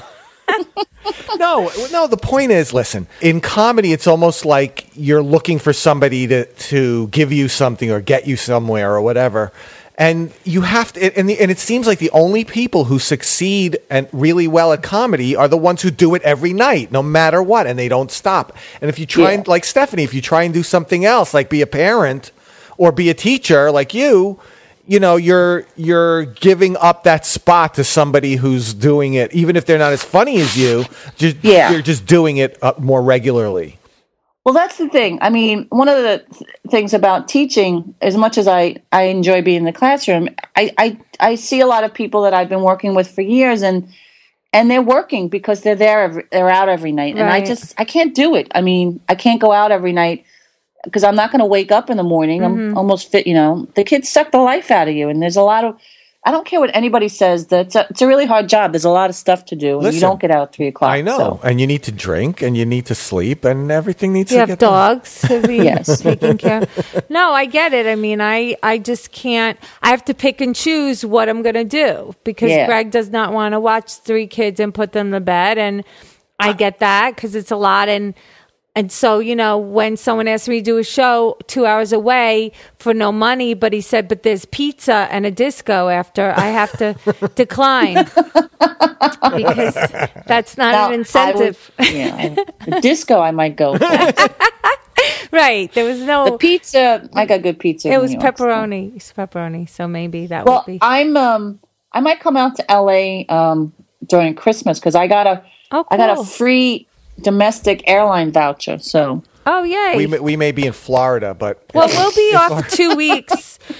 no, no. The point is, listen. In comedy, it's almost like you're looking for somebody to to give you something or get you somewhere or whatever, and you have to. And the, and it seems like the only people who succeed and really well at comedy are the ones who do it every night, no matter what, and they don't stop. And if you try Yeah. and like Stephanie, if you try and do something else, like be a parent or be a teacher, like you. You know, you're you're giving up that spot to somebody who's doing it, even if they're not as funny as you. Just Yeah. you're just doing it uh, more regularly. Well, that's the thing. I mean, one of the th- things about teaching, as much as I, I enjoy being in the classroom, I, I, I see a lot of people that I've been working with for years, and and they're working because they're there, every, they're out every night, and I Right. just I can't do it. I mean, I can't go out every night because I'm not going to wake up in the morning. Mm-hmm. I'm almost fit, you know. The kids suck the life out of you, and there's a lot of. I don't care what anybody says. That's a, it's a really hard job. There's a lot of stuff to do, and Listen, you don't get out at three o'clock. I know, so. and you need to drink, and you need to sleep, and everything needs you to have get done. dogs to be Yes. taken care of. No, I get it. I mean, I, I just can't. I have to pick and choose what I'm going to do because Yeah. Greg does not want to watch three kids and put them to bed. And I get that because it's a lot. And And so, you know, when someone asked me to do a show two hours away for no money, but he said, but there's pizza and a disco after, I have to decline because that's not Now, an incentive. I would- yeah, I- the disco I might go for. Right. There was no, The pizza, I got good pizza. it in was New York, so. pepperoni. It's pepperoni. So maybe that Well, would be. I'm um, I might come out to L A um during Christmas because I got a, Oh, I got cool. a free domestic airline voucher. So Oh, yay. We may, we may be in Florida, but Well, we'll be off two weeks.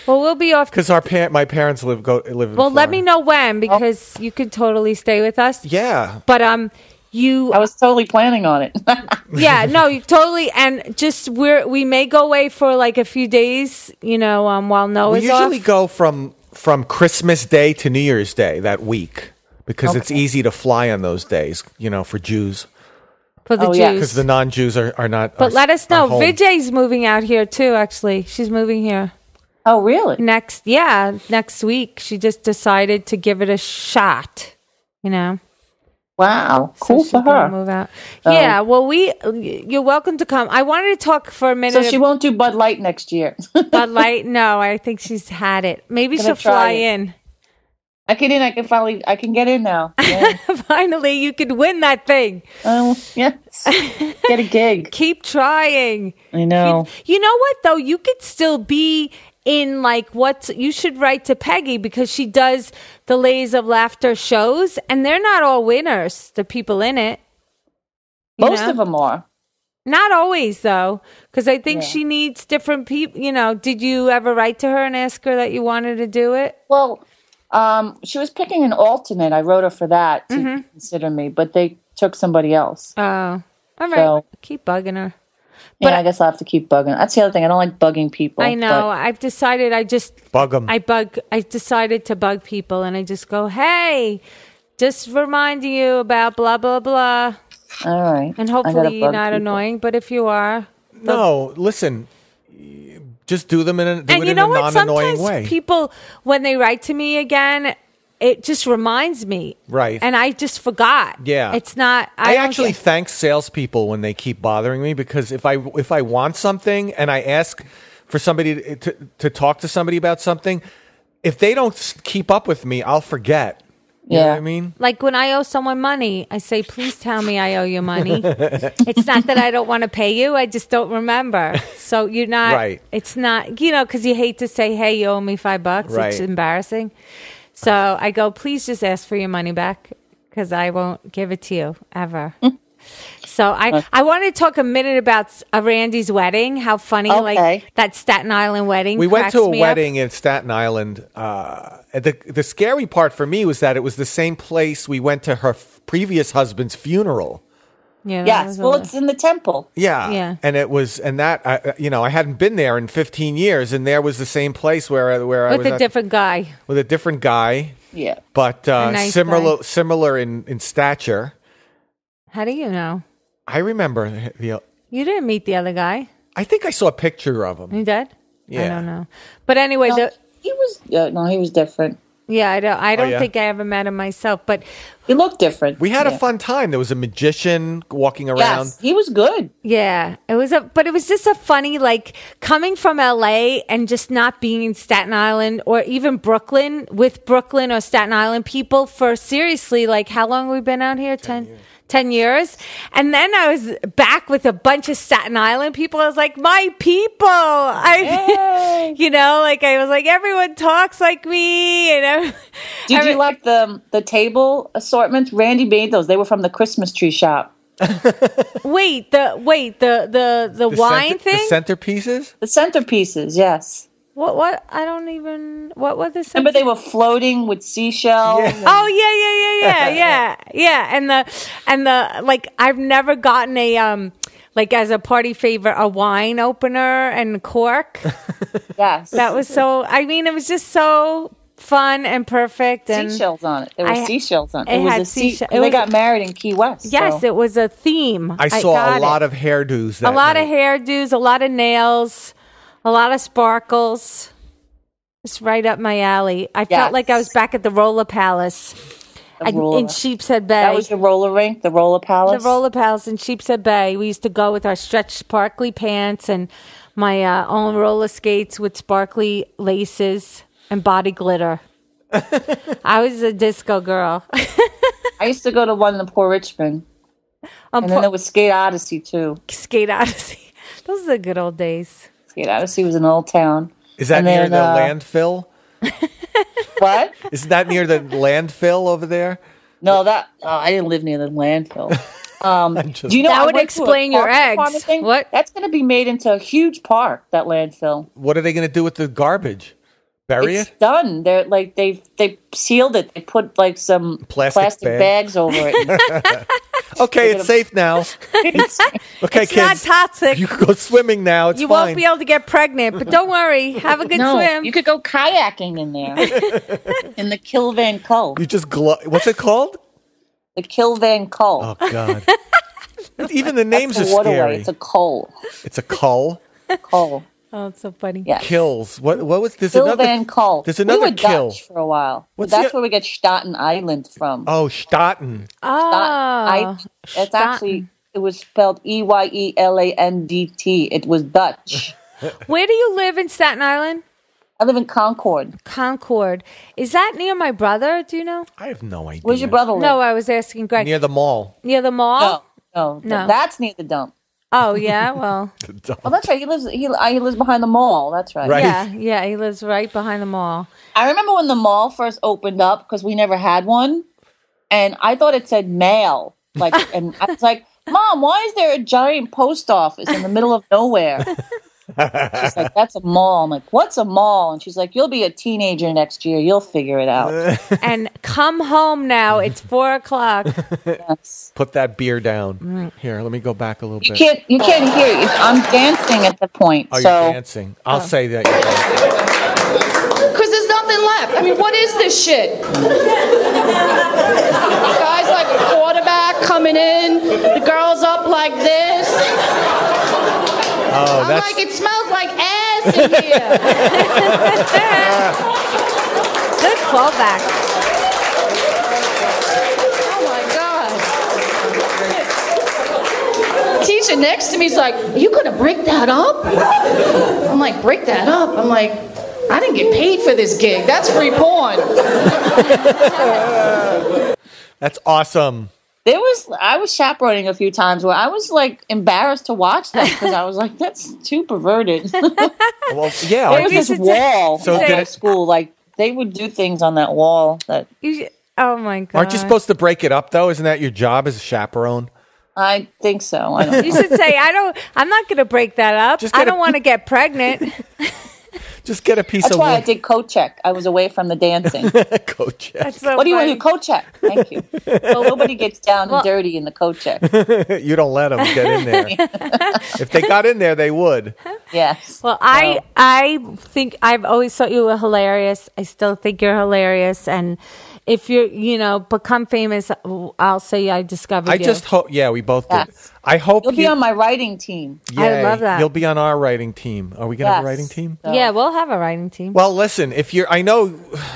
Well, we'll be off. Because our pa- my parents live go live. In Well, let Florida. me know when because you could totally stay with us. Yeah. But um, you. I was totally planning on it. Yeah, no, you totally. And just we're we may go away for like a few days. You know, um, while Noah's We usually off. go from from Christmas Day to New Year's Day that week because it's easy to fly on those days. You know, for Jews. For the Oh, Jews. yeah. Because the non-Jews are, are not. But are- let us are know. home. Vijay's moving out here too. Actually, she's moving here Oh, really? next. Yeah, next week. She just decided to give it a shot. You know. Wow. So Cool she's for gonna her. Move out. Oh. Yeah. Well, we. You're welcome to come. I wanted to talk for a minute. So she won't do Bud Light next year. Bud Light. No, I think she's had it. Maybe Gonna she'll try fly it. in. I can in. I can finally. I can get in now. Yeah. Finally, you could win that thing. Oh, yes. Get a gig. Keep trying. I know. You know what though? You could still be in like what you should write to Peggy because she does the Lays of Laughter shows, and they're not all winners. The people in it. You Most know? of them are. Not always though, because I think Yeah. she needs different people. You know, did you ever write to her and ask her that you wanted to do it? Well, um, she was picking an alternate. I wrote her for that to Mm-hmm. consider me, but they took somebody else. Oh, all right. So- Keep bugging her. Yeah, But I guess I'll have to keep bugging. That's the other thing. I don't like bugging people. I know. but- I've decided. I just Bug 'em. I bug. I decided to bug people, and I just go, "Hey, just reminding you about blah blah blah." all right. And I gotta hopefully you're bug not people. annoying. But if you are, No, listen. Just do them in a, do and it you in know a what? non-annoying Sometimes way. people, when they write to me again, it just reminds me, Right. And I just forgot. Yeah. it's not. I, I, don't actually get- thank salespeople when they keep bothering me because if I if I want something and I ask for somebody to to, to talk to somebody about something, if they don't s- keep up with me, I'll forget. You know Yeah. what I mean? Like when I owe someone money, I say, please tell me I owe you money. It's not that I don't want to pay you. I just don't remember. So you're not, Right. It's not, you know, because you hate to say, hey, you owe me five bucks. Right. It's embarrassing. So I go, please just ask for your money back because I won't give it to you ever. So I, I want to talk a minute about uh, Randy's wedding. How funny, Okay. like that Staten Island wedding. We went cracks to a me up. wedding in Staten Island. Uh, the the scary part for me was that it was the same place we went to her f- previous husband's funeral. Yeah, that Yes. was a Well, little- it's in the temple. Yeah, Yeah. and it was, and that I, uh, you know, I hadn't been there in fifteen years, and there was the same place where I- where I with was a at- different guy. with a different guy, Yeah. but uh, A nice similar guy. similar in in stature. How do you know? I remember the. You didn't meet the other guy. I think I saw a picture of him. You did? I Yeah. don't know. But anyway, No, the, he was. Yeah, no, he was different. yeah, I don't. I don't Oh, yeah? think I ever met him myself. But He looked different. We had Yeah. a fun time. There was a magician walking around. Yes, he was good. yeah, it was a. But it was just a funny, like coming from L A and just not being in Staten Island or even Brooklyn with Brooklyn or Staten Island people for seriously, like how long have we been out here? Ten. ten years. And then I was back with a bunch of Staten Island people. I was like, my people. I, you know, like I was like, everyone talks like me. You know, Did Every- you like the the table assortment? Randy made those. They were from the Christmas tree shop. wait, the wait, the the the, The wine center- thing. the centerpieces. The centerpieces, yes. what what? I don't even. What was this? Remember they were floating with seashells. Yeah. and- Oh yeah, yeah, yeah, yeah, yeah, yeah. And the and the like, I've never gotten a um like as a party favor a wine opener and cork. Yes. That was so. I mean, it was just so fun and perfect. And seashells on it. There were I- seashells on it. it It was had a sea- seashell- it They was- got married in Key West. yes, so. it was a theme. I saw got a lot it. of hairdos. a That lot night. of hairdos, a lot of nails, a lot of sparkles. It's right up my alley. I felt Yes. like I was back at the Roller Palace The I- roller- in Sheepshead Bay. That was the roller rink, the roller palace. The Roller Palace in Sheepshead Bay. We used to go with our stretched sparkly pants and my uh, own roller skates with sparkly laces and body glitter. I was a disco girl. I used to go to one in the Poor Richmond. Um, And then there was Skate Odyssey, too. Skate Odyssey. Those are the good old days. Skate Odyssey was in Old Town. Is that And near then, the uh, landfill? What? Is that near the landfill over there? No, that oh, I didn't live near the landfill. Um, just- do you know That I would went to a explain your parks department eggs. Thing? What? That's going to be made into a huge park. That landfill. What are they going to do with the garbage? Bury it's it? done. They're like they they sealed it. They put like some Plastic plastic, bag. bags over it. Okay, it's safe now. Okay, It's not kids. toxic. You can go swimming now. It's You fine. won't be able to get pregnant, but don't worry. Have a good no, swim. you could go kayaking in there in the Kilvan Cove. You just glow. What's it called? The Kilvan Cove. Oh God! Even the names That's are the waterway. scary. It's a coal. It's a cull. Coal. Oh, it's so funny. Yeah. Kills. What? What was? There's another. Kilvan Cove. There's another we were kill. Dutch for a while. What's That's the- where we get Staten Island from. Oh, Staten. Oh, I, it's actually, it was spelled E Y E L A N D T. It was Dutch. Where do you live in Staten Island? I live in Concord. Concord. Is that near my brother? Do you know? I have no idea. Where's your brother live? No, I was asking Greg. Near the mall. Near the mall? No, no, No. That's near the dump. Oh, yeah. Well, Oh, that's right. He lives. He, uh, he lives behind the mall. That's right. Right. yeah, yeah. He lives right behind the mall. I remember when the mall first opened up because we never had one, and I thought it said mail. Like, and I was like, "Mom, why is there a giant post office in the middle of nowhere?" She's like, "That's a mall." I'm like, "What's a mall?" And she's like, "You'll be a teenager next year. You'll figure it out." And come home now. It's four o'clock. Yes. Put that beer down. Here, let me go back a little You bit. can't. You can't hear. It. I'm dancing at the point. Oh, so you're dancing. I'll say that you're dancing. Because there's nothing left. I mean, what is this shit? Guys like a quarterback coming in, the girls up like this. Oh, I'm that's like, it smells like ass in here. Good callback. Oh my God. Teacher next to me is like, are you gonna break that up? I'm like, break that up? I'm like, I didn't get paid for this gig. That's free porn. that's awesome. there was. I was chaperoning a few times where I was like embarrassed to watch them because I was like, "That's too perverted." Well, yeah. There aren't was you- this wall So at did my it- school. Like they would do things on that wall that You should- oh my God. Aren't you supposed to break it up though? Isn't that your job as a chaperone? I think so. I don't You know. should say, I don't, I'm not going to break that up. Just I get a- don't want to get pregnant. Just get a piece That's of why I wood. did coat check. I was away from the dancing. Coat check. That's so What do you want funny. to do? Coat check. Thank you. Well, nobody gets down Well- and dirty in the coat check. You don't let them get in there. If they got in there, they would. Yes. Well, I I think I've always thought you were hilarious. I still think you're hilarious, and if you're you know become famous, I'll say I discovered I you. just hope. Yeah, we both did. Yes. I hope You'll be you- on my writing team. I Yay. love that. You'll be on our writing team. Are we gonna have a Yes. writing team? So- yeah, we'll have a writing team. Well, listen. If you're, I know,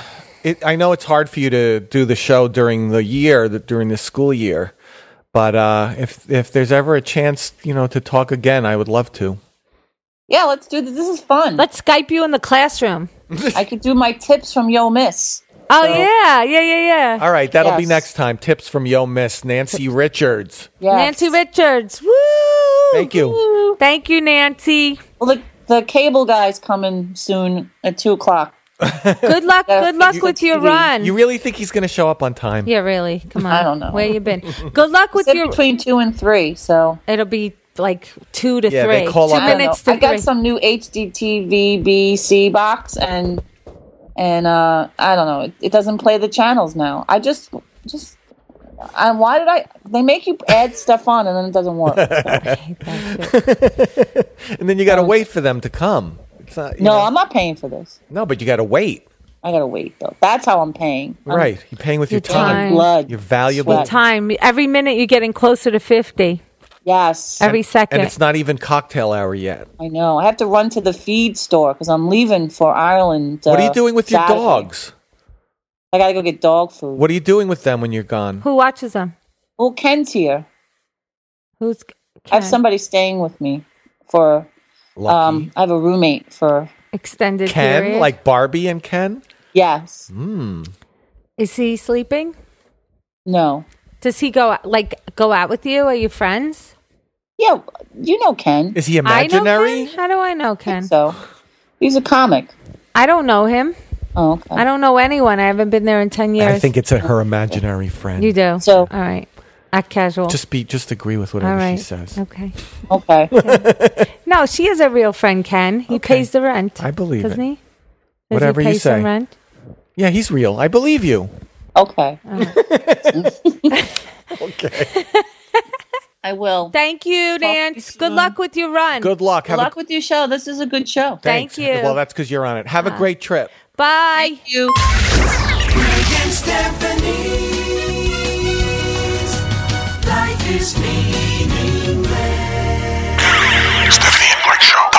it. I know it's hard for you to do the show during the year, that during the school year. But uh, if if there's ever a chance, you know, to talk again, I would love to. Yeah, let's do this. This is fun. Let's Skype you in the classroom. I could do my tips from Yo Miss. Oh yeah, yeah, yeah, yeah. All right, that'll be Yes. next time. Tips from Yo Miss Nancy Richards. Yes. Nancy Richards. Woo! Thank you. Thank you, Nancy. Well, the, the cable guy's coming soon at two o'clock. Good luck. Yeah, Good luck you- with your T V. run. You really think he's going to show up on time? yeah, really. Come on. I don't know. Where you been? Good luck with Sit your. between two and three. So It'll be like two to Yeah, they three. call two up- I don't know. minutes to I got three. some new H D T V B C box, and and uh, I don't know. It, it doesn't play the channels now. I just just. And why did I? They make you add stuff on, and then it doesn't work. So. I hate that shit. And then you got to wait for them to come. It's not, you No, know- I'm not paying for this. no, but you got to wait. I gotta wait though. That's how I'm paying. I'm Right, you're paying with your, Your time. time. blood. Your valuable Sweat. Time. Every minute you're getting closer to fifty. Yes, Every second. And it's not even cocktail hour yet. I know. I have to run to the feed store because I'm leaving for Ireland. What are you uh, doing with your Saturday. dogs? I gotta go get dog food. What are you doing with them when you're gone? Who watches them? Well, Ken's here. Who's? I have Ken? somebody staying with me for. Lucky. Um, I have a roommate for. Extended Ken, period. like Barbie and Ken? Yes. Mm. Is he sleeping? No. Does he go like go out with you? Are you friends? Yeah, you know Ken. Is he I know imaginary? Ken. How do I know Ken? So, he's a comic. I don't know him. Oh, okay. I don't know anyone. I haven't been there in ten years. I think it's a, her imaginary friend. you do. So- all right, act casual. Just be, just agree with whatever all right. she says. Okay. Okay. No, she is a real friend. Ken. He Okay. pays the rent. I believe doesn't it. he? Whatever he pay you say. Some rent? Yeah, he's real. I believe you. Okay. Okay. I will. Thank you, Nance. Good luck with your run. Good luck. Good Have luck a, with your show. This is a good show. Thank thanks. you. Well, that's because you're on it. Have a great trip. Bye. Thank you. Greg and Stephanie's Life is Meaningless. Stephanie and Greg Show.